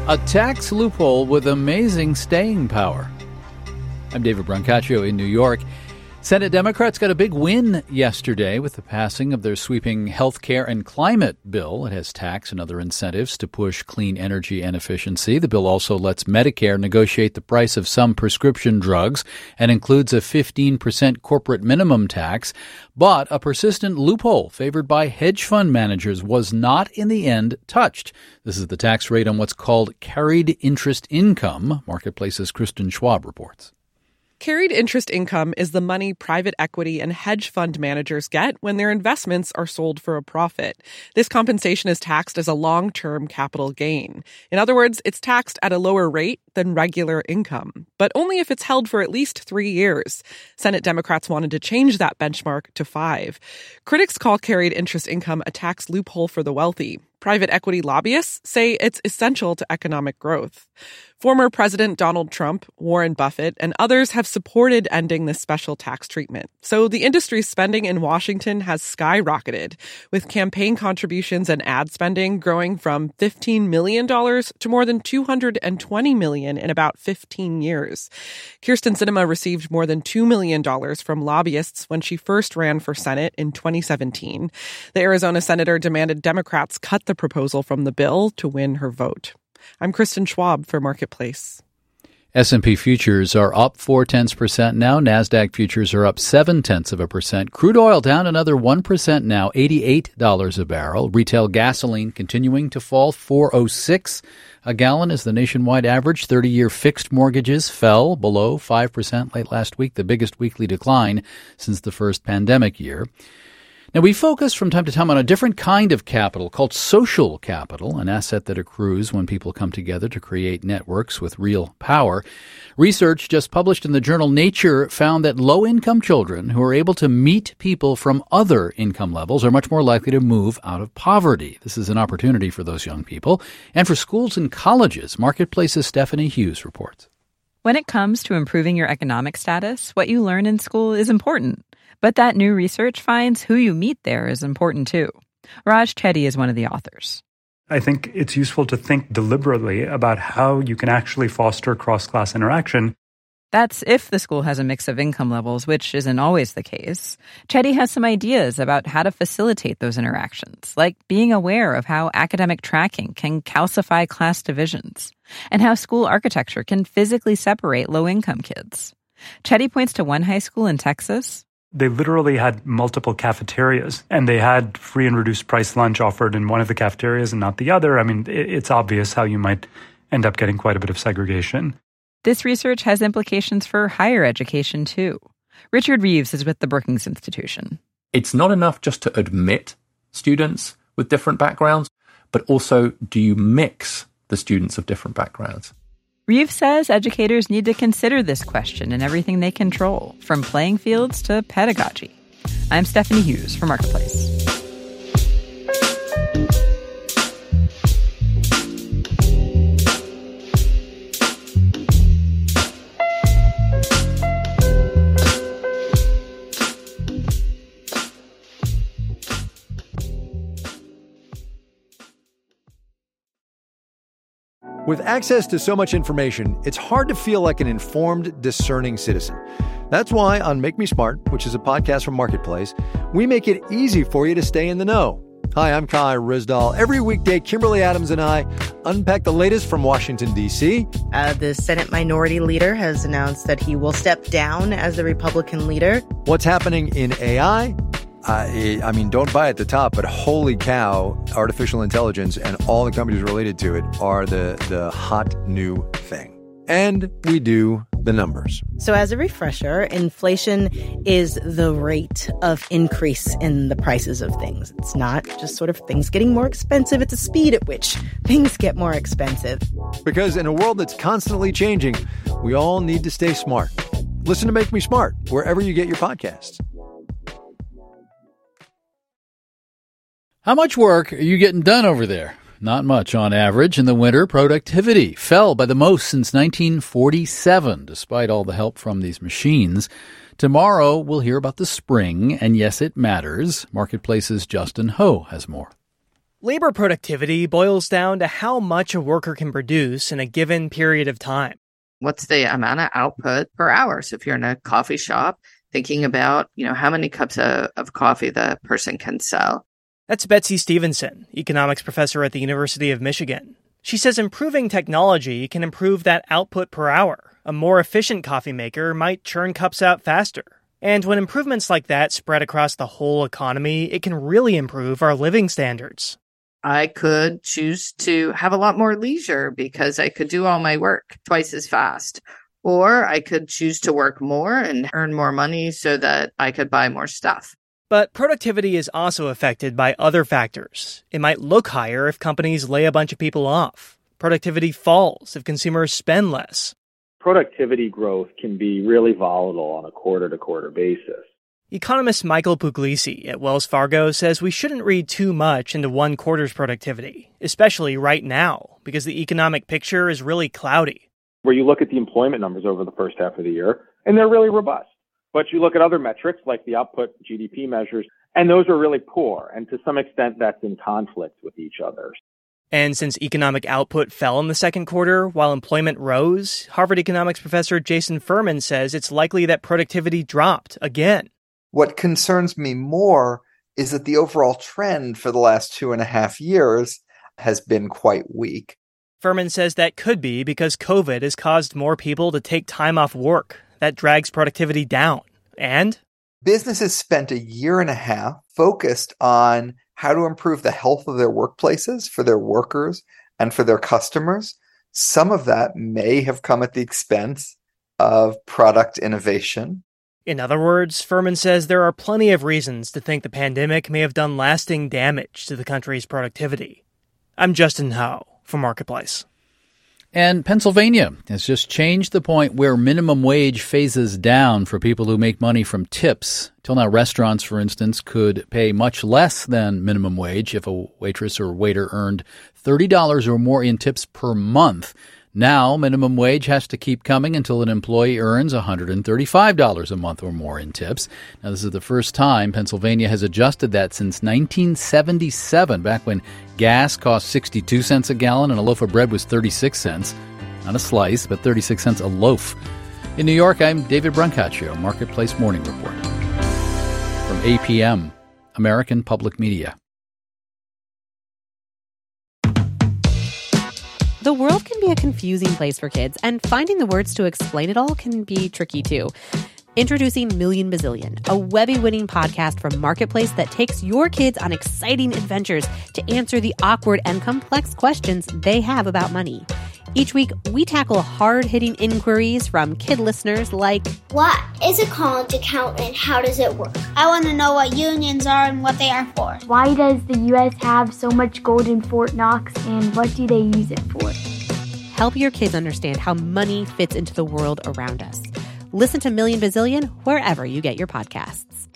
A tax loophole with amazing staying power. I'm David Brancaccio in New York. Senate Democrats got a big win yesterday with the passing of their sweeping health care and climate bill. It has tax and other incentives to push clean energy and efficiency. The bill also lets Medicare negotiate the price of some prescription drugs and includes a 15% corporate minimum tax. But a persistent loophole favored by hedge fund managers was not in the end touched. This is the tax rate on what's called carried interest income. Marketplace's Kristen Schwab reports. Carried interest income is the money private equity and hedge fund managers get when their investments are sold for a profit. This compensation is taxed as a long-term capital gain. In other words, it's taxed at a lower rate than regular income, but only if it's held for at least 3 years. Senate Democrats wanted to change that benchmark to 5. Critics call carried interest income a tax loophole for the wealthy. Private equity lobbyists say it's essential to economic growth. Former President Donald Trump, Warren Buffett, and others have supported ending this special tax treatment. So the industry's spending in Washington has skyrocketed, with campaign contributions and ad spending growing from $15 million to more than $220 million in about 15 years. Kyrsten Sinema received more than $2 million from lobbyists when she first ran for Senate in 2017. The Arizona senator demanded Democrats cut the proposal from the bill to win her vote. I'm Kristen Schwab for Marketplace. S&P futures are up 0.4% now. NASDAQ futures are up 0.7%. Crude oil down another 1% now, $88 a barrel. Retail gasoline continuing to fall, $4.06 a gallon is the nationwide average. 30-year fixed mortgages fell below 5% late last week, the biggest weekly decline since the first pandemic year. Now, we focus from time to time on a different kind of capital called social capital, an asset that accrues when people come together to create networks with real power. Research just published in the journal Nature found that low-income children who are able to meet people from other income levels are much more likely to move out of poverty. This is an opportunity for those young people. And for schools and colleges, Marketplace's Stephanie Hughes reports. When it comes to improving your economic status, what you learn in school is important. But that new research finds who you meet there is important too. Raj Chetty is one of the authors. I think it's useful to think deliberately about how you can actually foster cross-class interaction. That's if the school has a mix of income levels, which isn't always the case. Chetty has some ideas about how to facilitate those interactions, like being aware of how academic tracking can calcify class divisions, and how school architecture can physically separate low-income kids. Chetty points to one high school in Texas. They literally had multiple cafeterias, and they had free and reduced price lunch offered in one of the cafeterias and not the other. I mean, it's obvious how you might end up getting quite a bit of segregation. This research has implications for higher education, too. Richard Reeves is with the Brookings Institution. It's not enough just to admit students with different backgrounds, but also do you mix the students of different backgrounds? Reeves says educators need to consider this question in everything they control, from playing fields to pedagogy. I'm Stephanie Hughes for Marketplace. With access to so much information, it's hard to feel like an informed, discerning citizen. That's why on Make Me Smart, which is a podcast from Marketplace, we make it easy for you to stay in the know. Hi, I'm Kai Ryssdal. Every weekday, Kimberly Adams and I unpack the latest from Washington, D.C. The Senate Minority Leader has announced that he will step down as the Republican leader. What's happening in AI? I mean, don't buy at the top, but holy cow, artificial intelligence and all the companies related to it are the hot new thing. And we do the numbers. So as a refresher, inflation is the rate of increase in the prices of things. It's not just sort of things getting more expensive. It's a speed at which things get more expensive. Because in a world that's constantly changing, we all need to stay smart. Listen to Make Me Smart wherever you get your podcasts. How much work are you getting done over there? Not much on average. In the winter, productivity fell by the most since 1947, despite all the help from these machines. Tomorrow, we'll hear about the spring, and yes, it matters. Marketplace's Justin Ho has more. Labor productivity boils down to how much a worker can produce in a given period of time. What's the amount of output per hour? So if you're in a coffee shop, thinking about, how many cups of coffee the person can sell. That's Betsy Stevenson, economics professor at the University of Michigan. She says improving technology can improve that output per hour. A more efficient coffee maker might churn cups out faster. And when improvements like that spread across the whole economy, it can really improve our living standards. I could choose to have a lot more leisure because I could do all my work twice as fast. Or I could choose to work more and earn more money so that I could buy more stuff. But productivity is also affected by other factors. It might look higher if companies lay a bunch of people off. Productivity falls if consumers spend less. Productivity growth can be really volatile on a quarter-to-quarter basis. Economist Michael Puglisi at Wells Fargo says we shouldn't read too much into one quarter's productivity, especially right now, because the economic picture is really cloudy. Where you look at the employment numbers over the first half of the year, and they're really robust. But you look at other metrics like the output GDP measures, and those are really poor. And to some extent, that's in conflict with each other. And since economic output fell in the second quarter while employment rose, Harvard economics professor Jason Furman says it's likely that productivity dropped again. What concerns me more is that the overall trend for the last 2.5 years has been quite weak. Furman says that could be because COVID has caused more people to take time off work. That drags productivity down. And businesses spent 1.5 years focused on how to improve the health of their workplaces for their workers and for their customers. Some of that may have come at the expense of product innovation. In other words, Furman says there are plenty of reasons to think the pandemic may have done lasting damage to the country's productivity. I'm Justin Howe for Marketplace. And Pennsylvania has just changed the point where minimum wage phases down for people who make money from tips. Till now, restaurants, for instance, could pay much less than minimum wage if a waitress or waiter earned $30 or more in tips per month. Now, minimum wage has to keep coming until an employee earns $135 a month or more in tips. Now, this is the first time Pennsylvania has adjusted that since 1977, back when gas cost 62 cents a gallon and a loaf of bread was 36 cents. Not a slice, but 36 cents a loaf. In New York, I'm David Brancaccio, Marketplace Morning Report. From APM, American Public Media. The world can be a confusing place for kids, and finding the words to explain it all can be tricky too. Introducing Million Bazillion, a Webby-winning podcast from Marketplace that takes your kids on exciting adventures to answer the awkward and complex questions they have about money. Each week, we tackle hard-hitting inquiries from kid listeners like, what is a college account and how does it work? I want to know what unions are and what they are for. Why does the U.S. have so much gold in Fort Knox and what do they use it for? Help your kids understand how money fits into the world around us. Listen to Million Bazillion wherever you get your podcasts.